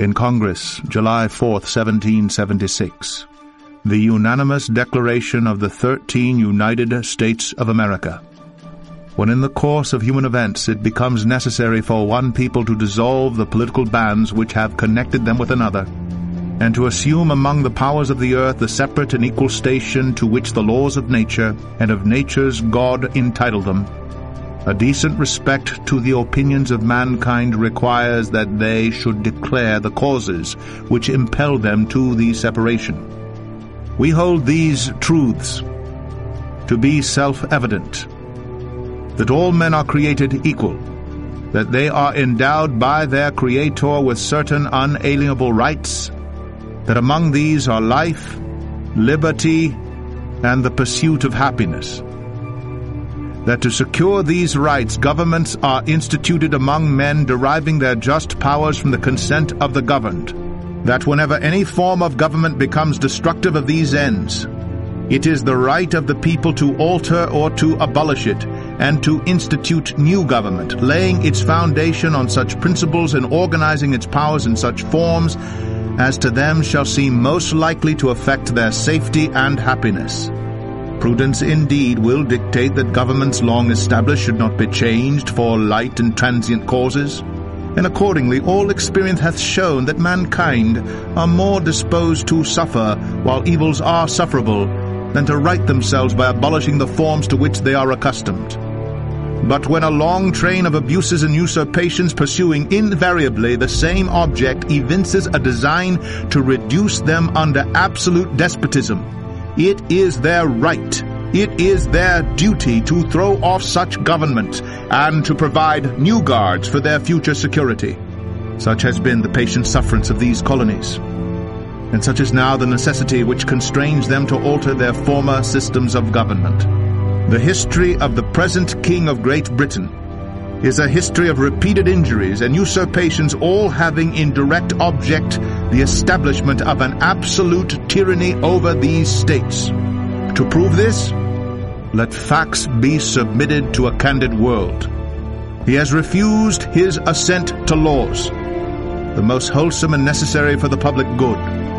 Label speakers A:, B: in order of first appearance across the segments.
A: In Congress, July 4th, 1776, the unanimous declaration of the 13 United States of America. When in the course of human events it becomes necessary for one people to dissolve the political bands which have connected them with another, and to assume among the powers of the earth the separate and equal station to which the laws of nature and of nature's God entitle them, a decent respect to the opinions of mankind requires that they should declare the causes which impel them to the separation. We hold these truths to be self-evident, that all men are created equal, that they are endowed by their Creator with certain unalienable rights, that among these are life, liberty, and the pursuit of happiness, that to secure these rights governments are instituted among men deriving their just powers from the consent of the governed, that whenever any form of government becomes destructive of these ends, it is the right of the people to alter or to abolish it, and to institute new government, laying its foundation on such principles and organizing its powers in such forms as to them shall seem most likely to affect their safety and happiness. Prudence indeed will dictate that governments long established should not be changed for light and transient causes, and accordingly all experience hath shown that mankind are more disposed to suffer while evils are sufferable than to right themselves by abolishing the forms to which they are accustomed. But when a long train of abuses and usurpations pursuing invariably the same object evinces a design to reduce them under absolute despotism, it is their right, it is their duty to throw off such government and to provide new guards for their future security. Such has been the patient sufferance of these colonies, and such is now the necessity which constrains them to alter their former systems of government. The history of the present King of Great Britain is a history of repeated injuries and usurpations, all having in direct object the establishment of an absolute tyranny over these states. To prove this, let facts be submitted to a candid world. He has refused his assent to laws, the most wholesome and necessary for the public good.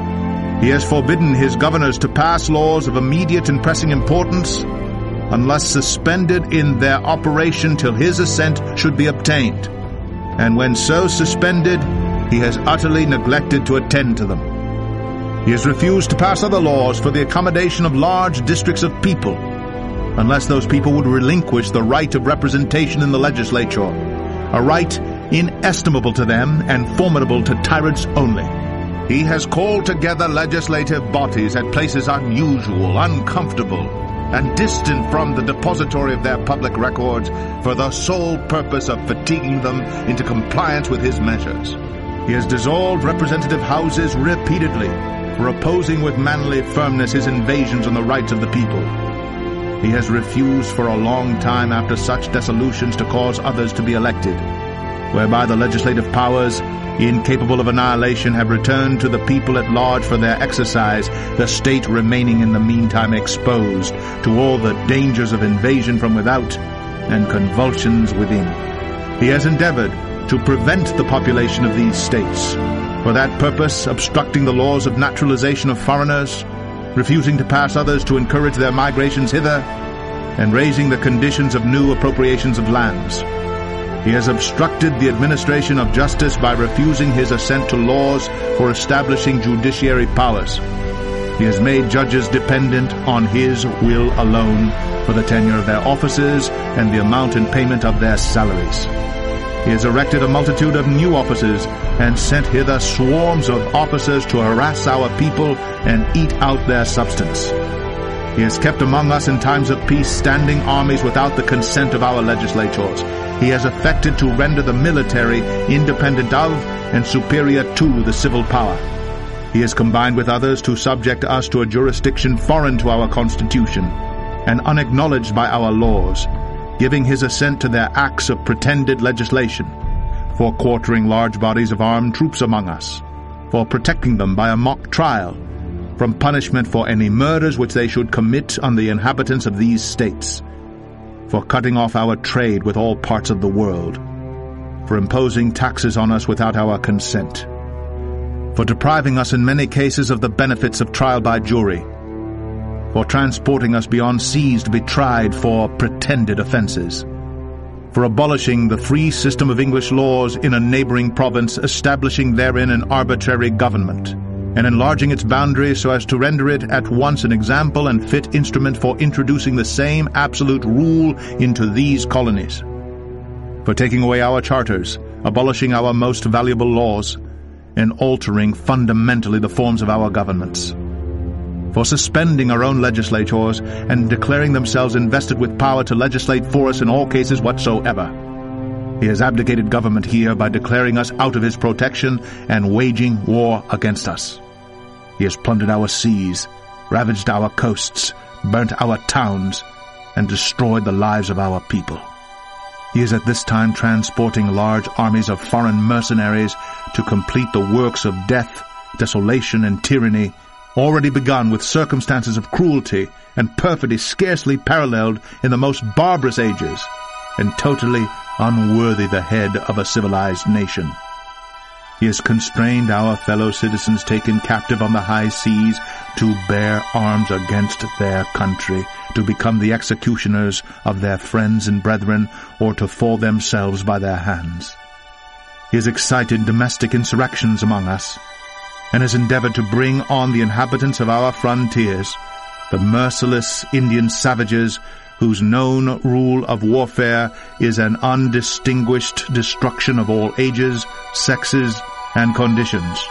A: He has forbidden his governors to pass laws of immediate and pressing importance, unless suspended in their operation till his assent should be obtained, and when so suspended, he has utterly neglected to attend to them. He has refused to pass other laws for the accommodation of large districts of people, unless those people would relinquish the right of representation in the legislature, a right inestimable to them and formidable to tyrants only. He has called together legislative bodies at places unusual, uncomfortable, and distant from the depository of their public records for the sole purpose of fatiguing them into compliance with his measures. He has dissolved representative houses repeatedly for opposing with manly firmness his invasions on the rights of the people. He has refused for a long time after such dissolutions to cause others to be elected, whereby the legislative powers, incapable of annihilation, have returned to the people at large for their exercise, the state remaining in the meantime exposed to all the dangers of invasion from without and convulsions within. He has endeavored to prevent the population of these states, for that purpose obstructing the laws of naturalization of foreigners, refusing to pass others to encourage their migrations hither, and raising the conditions of new appropriations of lands. He has obstructed the administration of justice by refusing his assent to laws for establishing judiciary powers. He has made judges dependent on his will alone for the tenure of their offices and the amount and payment of their salaries. He has erected a multitude of new offices and sent hither swarms of officers to harass our people and eat out their substance. He has kept among us in times of peace standing armies without the consent of our legislatures. He has affected to render the military independent of and superior to the civil power. He has combined with others to subject us to a jurisdiction foreign to our Constitution and unacknowledged by our laws, giving his assent to their acts of pretended legislation, for quartering large bodies of armed troops among us, for protecting them by a mock trial from punishment for any murders which they should commit on the inhabitants of these states, for cutting off our trade with all parts of the world, for imposing taxes on us without our consent, for depriving us in many cases of the benefits of trial by jury, for transporting us beyond seas to be tried for pretended offences, for abolishing the free system of English laws in a neighbouring province, establishing therein an arbitrary government, and enlarging its boundaries so as to render it at once an example and fit instrument for introducing the same absolute rule into these colonies, for taking away our charters, abolishing our most valuable laws, and altering fundamentally the forms of our governments, for suspending our own legislators and declaring themselves invested with power to legislate for us in all cases whatsoever. He has abdicated government here by declaring us out of his protection and waging war against us. He has plundered our seas, ravaged our coasts, burnt our towns, and destroyed the lives of our people. He is at this time transporting large armies of foreign mercenaries to complete the works of death, desolation, and tyranny, already begun with circumstances of cruelty and perfidy scarcely paralleled in the most barbarous ages, and totally unworthy the head of a civilized nation. He has constrained our fellow citizens taken captive on the high seas to bear arms against their country, to become the executioners of their friends and brethren, or to fall themselves by their hands. He has excited domestic insurrections among us, and has endeavored to bring on the inhabitants of our frontiers, the merciless Indian savages whose known rule of warfare is an undistinguished destruction of all ages, sexes, and conditions.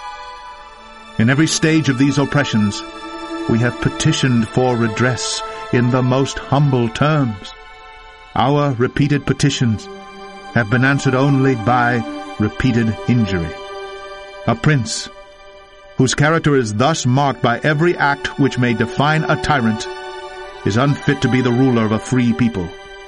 A: In every stage of these oppressions, we have petitioned for redress in the most humble terms. Our repeated petitions have been answered only by repeated injury. A prince, whose character is thus marked by every act which may define a tyrant, is unfit to be the ruler of a free people.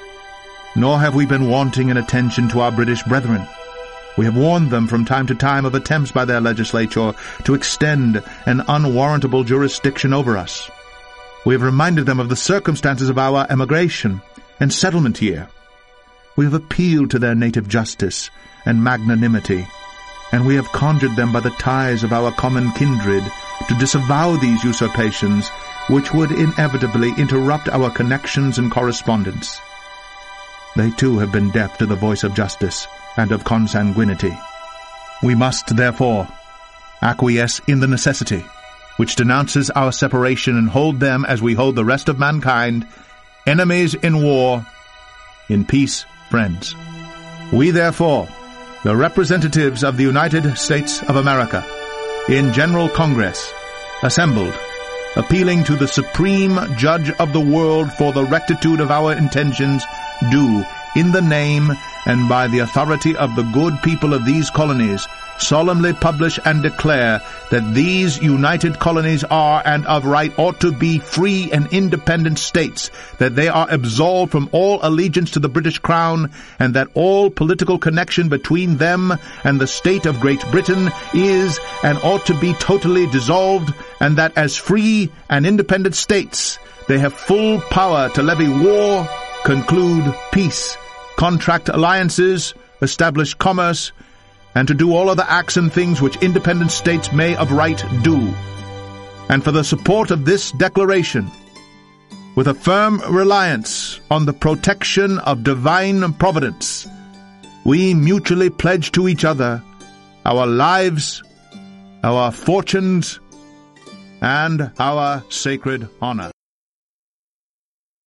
A: Nor have we been wanting in attention to our British brethren. We have warned them from time to time of attempts by their legislature to extend an unwarrantable jurisdiction over us. We have reminded them of the circumstances of our emigration and settlement here. We have appealed to their native justice and magnanimity, and we have conjured them by the ties of our common kindred to disavow these usurpations, which would inevitably interrupt our connections and correspondence. They too have been deaf to the voice of justice and of consanguinity. We must, therefore, acquiesce in the necessity which denounces our separation and hold them, as we hold the rest of mankind, enemies in war, in peace friends. We, therefore, the representatives of the United States of America, in General Congress, assembled, appealing to the Supreme Judge of the world for the rectitude of our intentions, do, in the name and by the authority of the good people of these colonies, solemnly publish and declare that these united colonies are and of right ought to be free and independent states, that they are absolved from all allegiance to the British Crown, and that all political connection between them and the state of Great Britain is and ought to be totally dissolved, and that as free and independent states they have full power to levy war, conclude peace, contract alliances, establish commerce, and to do all other acts and things which independent states may of right do. And for the support of this declaration, with a firm reliance on the protection of divine providence, we mutually pledge to each other our lives, our fortunes, and our sacred honor.